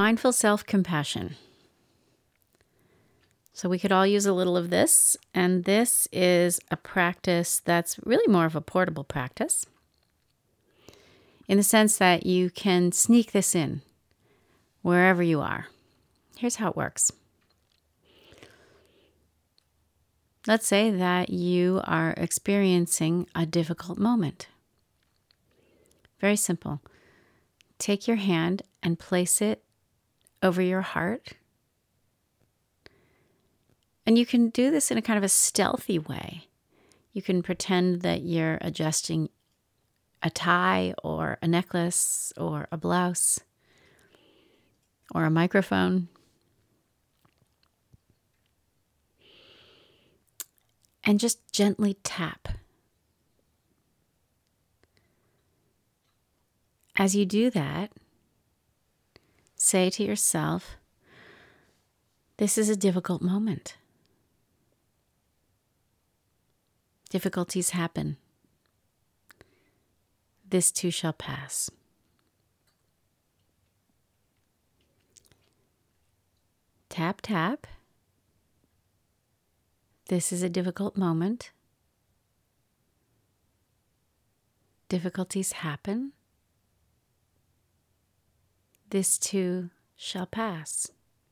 Mindful self-compassion. So we could all use a little of this, and this is a practice that's really more of a portable practice in the sense that you can sneak this in wherever you are. Here's how it works. Let's say that you are experiencing a difficult moment. Very simple. Take your hand and place it over your heart. And you can do this in a kind of a stealthy way. You can pretend that you're adjusting a tie or a necklace or a blouse or a microphone. And just gently tap. As you do that, say to yourself, this is a difficult moment. Difficulties happen. This too shall pass. Tap, tap. This is a difficult moment. Difficulties happen. This too shall pass.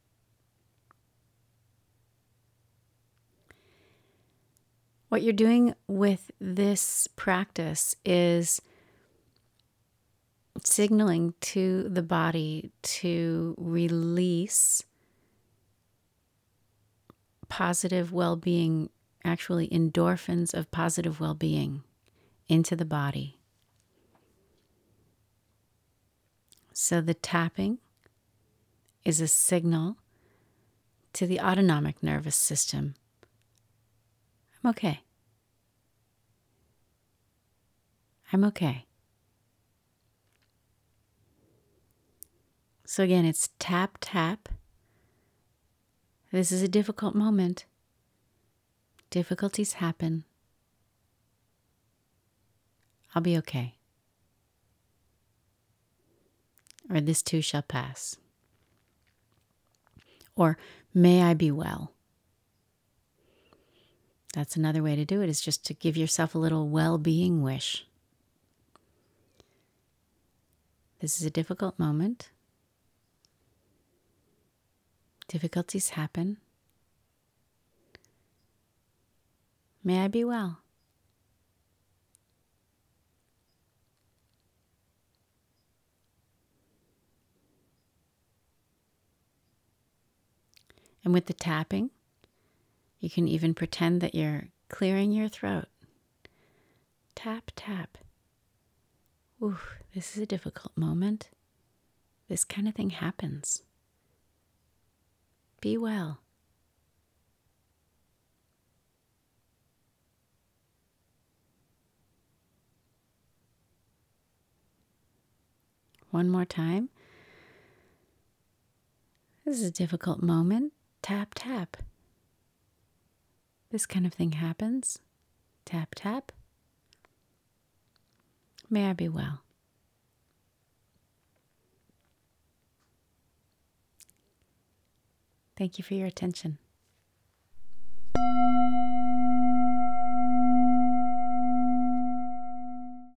What you're doing with this practice is signaling to the body to release positive well-being, actually endorphins of positive well-being into the body. So the tapping is a signal to the autonomic nervous system. I'm okay. I'm okay. So again, it's tap, tap. This is a difficult moment. Difficulties happen. I'll be okay. Or this too shall pass. Or may I be well. That's another way to do it, is just to give yourself a little well-being wish. This is a difficult moment. Difficulties happen. May I be well. And with the tapping, you can even pretend that you're clearing your throat. Tap, tap. Ooh, this is a difficult moment. This kind of thing happens. Be well. One more time. This is a difficult moment. Tap, tap. This kind of thing happens. Tap, tap. May I be well. Thank you for your attention.